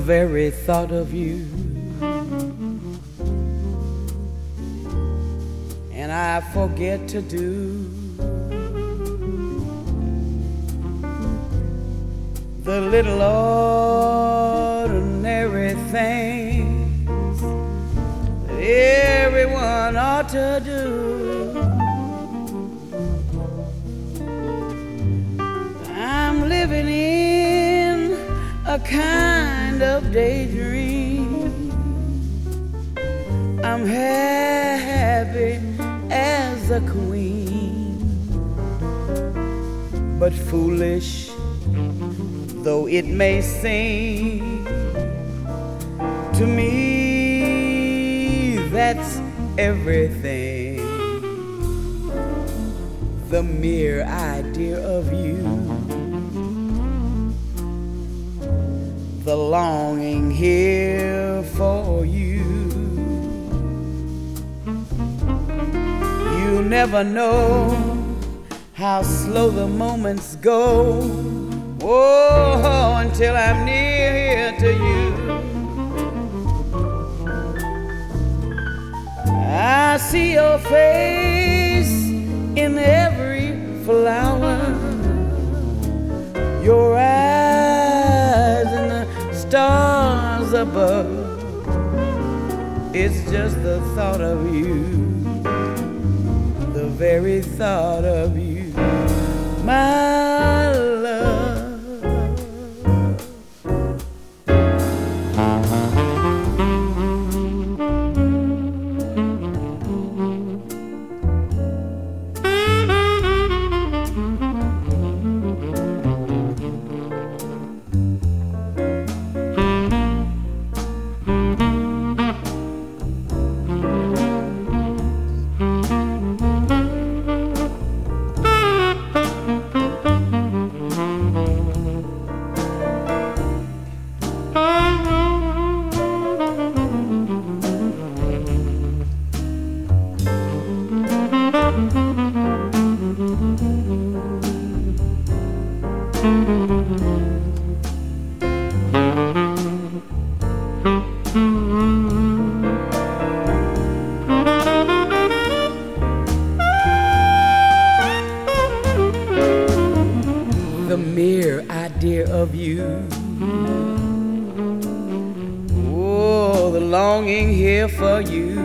very thought of you. And I forget to do the little ordinary things that everyone ought to do. I'm living in a kind of daydream. I'm happy as a queen, but foolish though it may seem to me, that's everything. The mere idea of you, the longing here for you. You never know how slow the moments go. Oh, until I'm near here to you. I see your face in every flower, your eyes in the stars above. It's just the thought of you, the very thought of you, my love. The mere idea of you, oh, the longing here for you.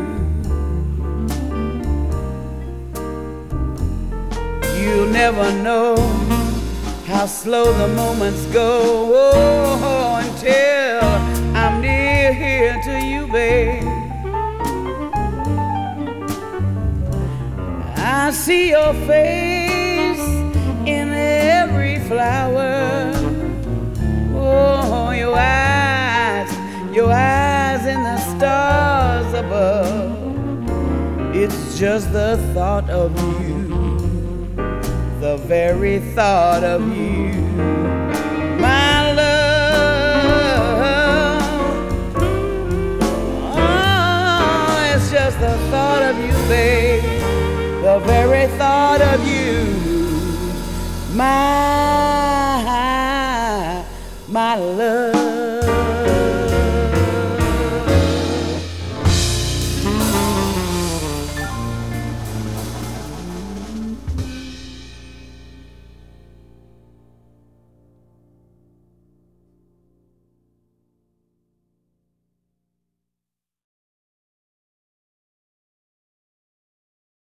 You'll never know how slow the moments go, oh, until I'm near here to you, babe. I see your face in every flower, oh, your eyes in the stars above. It's just the thought of you, the very thought of you, my love. Oh, it's just the thought of you, babe, the very thought of you, my love.